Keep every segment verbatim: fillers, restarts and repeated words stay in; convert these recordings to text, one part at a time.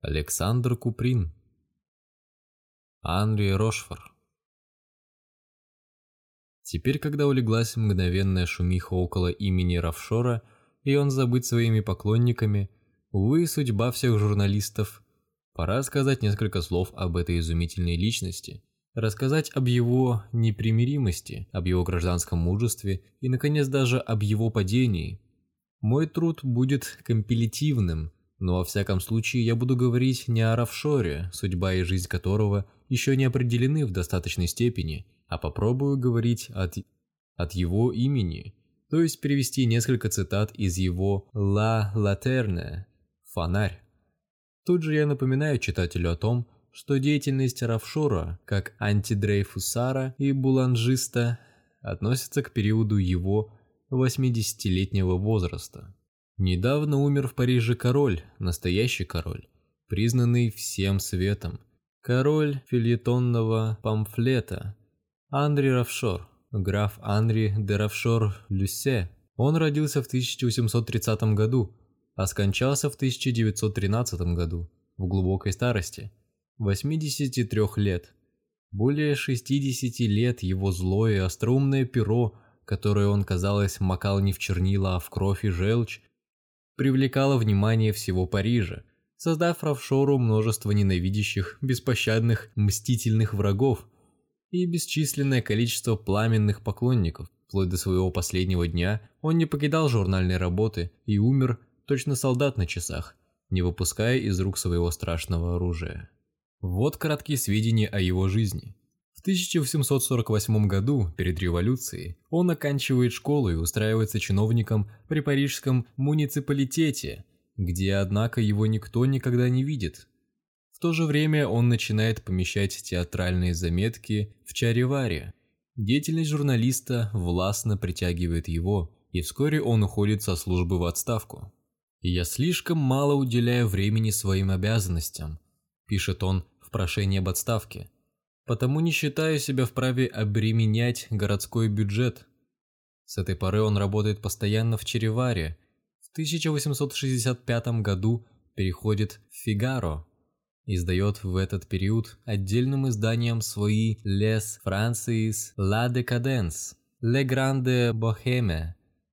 Александр Куприн. Анри Рошфор. Теперь, когда улеглась мгновенная шумиха около имени Равшора, и он забыт своими поклонниками, увы, судьба всех журналистов, пора сказать несколько слов об этой изумительной личности, рассказать об его непримиримости, об его гражданском мужестве и, наконец, даже об его падении. Мой труд будет компилятивным, но во всяком случае я буду говорить не о Равшоре, судьба и жизнь которого еще не определены в достаточной степени, а попробую говорить от, от его имени, то есть привести несколько цитат из его «Ла Латерне» – «Фонарь». Тут же я напоминаю читателю о том, что деятельность Равшора, как антидрейфусара и буланжиста, относится к периоду его восьмидесятилетнего возраста. Недавно умер в Париже король, настоящий король, признанный всем светом, король фельетонного памфлета, Анри Равшор, граф Анри де Равшор-Люссе. Он родился в тысяча восемьсот тридцатом году, а скончался в тысяча девятьсот тринадцатом году, в глубокой старости, восьмидесяти трёх лет. Более шестидесяти лет его злое и остроумное перо, которое он, казалось, макал не в чернила, а в кровь и желчь, привлекало внимание всего Парижа, создав Равшору множество ненавидящих, беспощадных, мстительных врагов и бесчисленное количество пламенных поклонников. Вплоть до своего последнего дня он не покидал журнальной работы и умер, точно солдат на часах, не выпуская из рук своего страшного оружия. Вот краткие сведения о его жизни. В тысяча восемьсот сорок восьмом году, перед революцией, он оканчивает школу и устраивается чиновником при парижском муниципалитете, где, однако, его никто никогда не видит. В то же время он начинает помещать театральные заметки в Чариваре. Деятельность журналиста властно притягивает его, и вскоре он уходит со службы в отставку. «Я слишком мало уделяю времени своим обязанностям», – пишет он в прошении об отставке. «Потому не считаю себя вправе обременять городской бюджет». С этой поры он работает постоянно в Чариваре. В тысяча восемьсот шестьдесят пятом году переходит в «Фигаро». Издает в этот период отдельным изданием свои «Les Francis», «La Décadence», «Le Grande Bohème»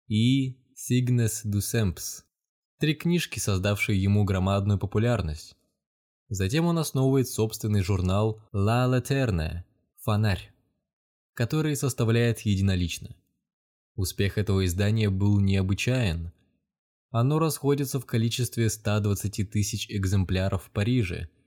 и «Signes du Temps». Три книжки, создавшие ему громадную популярность. Затем он основывает собственный журнал «La Lanterne» – «Фонарь», который составляет единолично. Успех этого издания был необычайен. Оно расходится в количестве ста двадцати тысяч экземпляров в Париже